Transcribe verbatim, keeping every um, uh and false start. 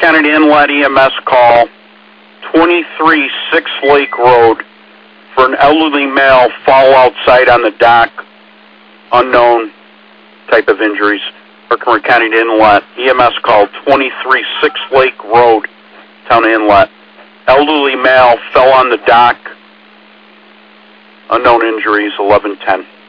County Inlet E M S call, twenty-three Sixth Lake Road, for an elderly male fall outside on the dock, unknown type of injuries. Herkimer County Inlet, E M S call, twenty-three Sixth Lake Road, Town of Inlet. Elderly male fell on the dock, unknown injuries, eleven ten.